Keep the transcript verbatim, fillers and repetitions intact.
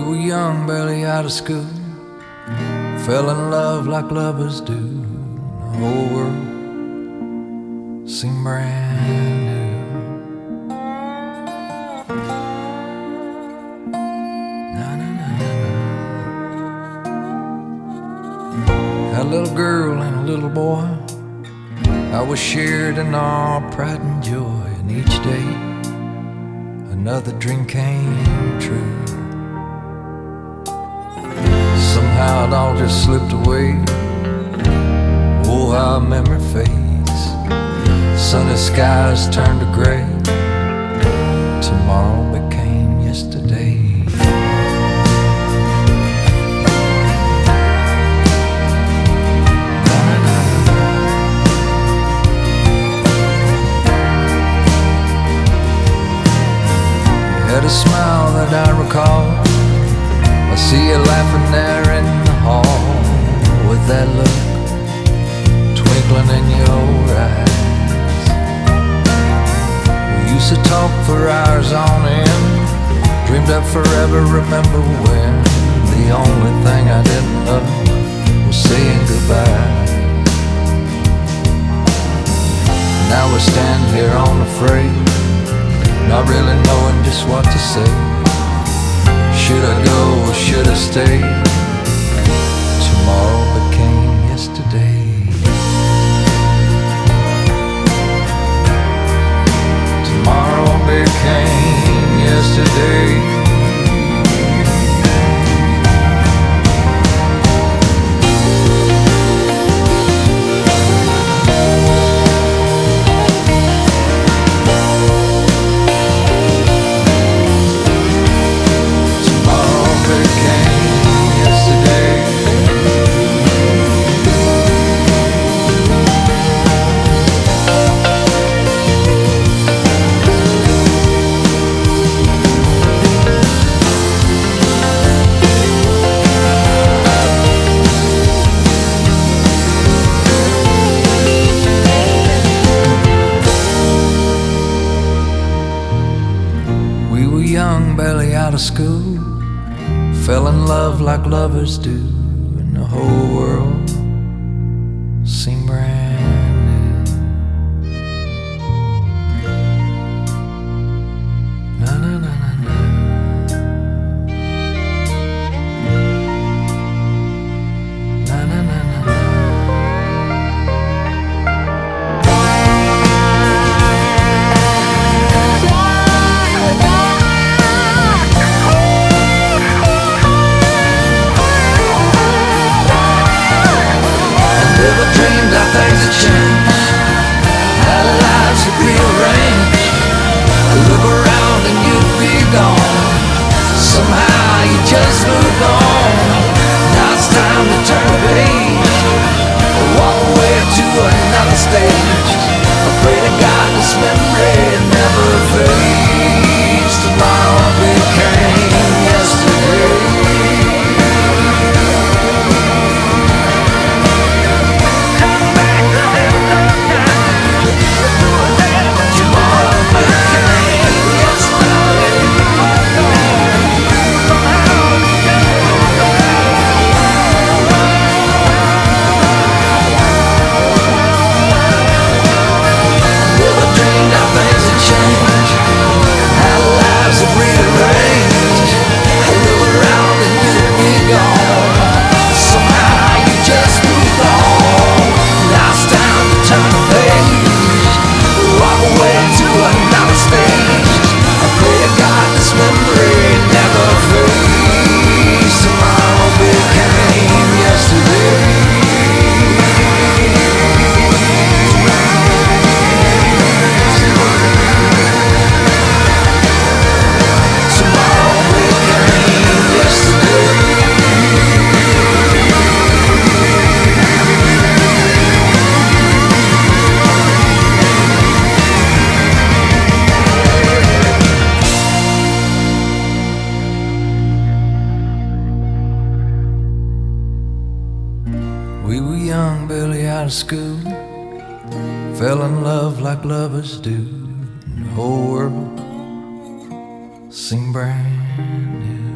were young, barely out of school, fell in love like lovers do. The whole world seemed brand new. Na, na, na, na, na. Had a little girl and a little boy. I was shared in all pride and joy, and each day another dream came true. Somehow it all just slipped away. Oh, how memory fades. Sunny skies turned to gray. Tomorrow became yesterday. Had a smile that I recall. I see you laughing there in the hall, with that look twinkling in your eyes. We used to talk for hours on end, dreamed up forever, remember when the only thing I didn't love was saying goodbye. Now we're standing here unafraid, not really knowing just what to say. Should I go or should I stay? Tomorrow became yesterday. Tomorrow became yesterday. Young, barely out of school, fell in love like lovers do, and the whole world seemed brand new. Na na na na na. Na na na na na. Things have changed, our lives have rearranged. I look around and you'd be gone. Somehow you just moved on. Now it's time to turn the page, walk away to another stage. I pray to God this memory never fades. Tomorrow became yesterday. We were young, barely out of school, fell in love like lovers do, and the whole world seemed brand new.